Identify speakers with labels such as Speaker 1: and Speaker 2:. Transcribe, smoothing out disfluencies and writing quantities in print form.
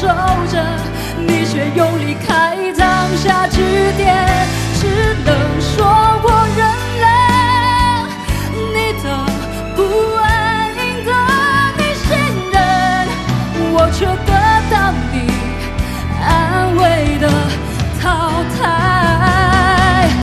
Speaker 1: 守着，你却用力开膛下句点。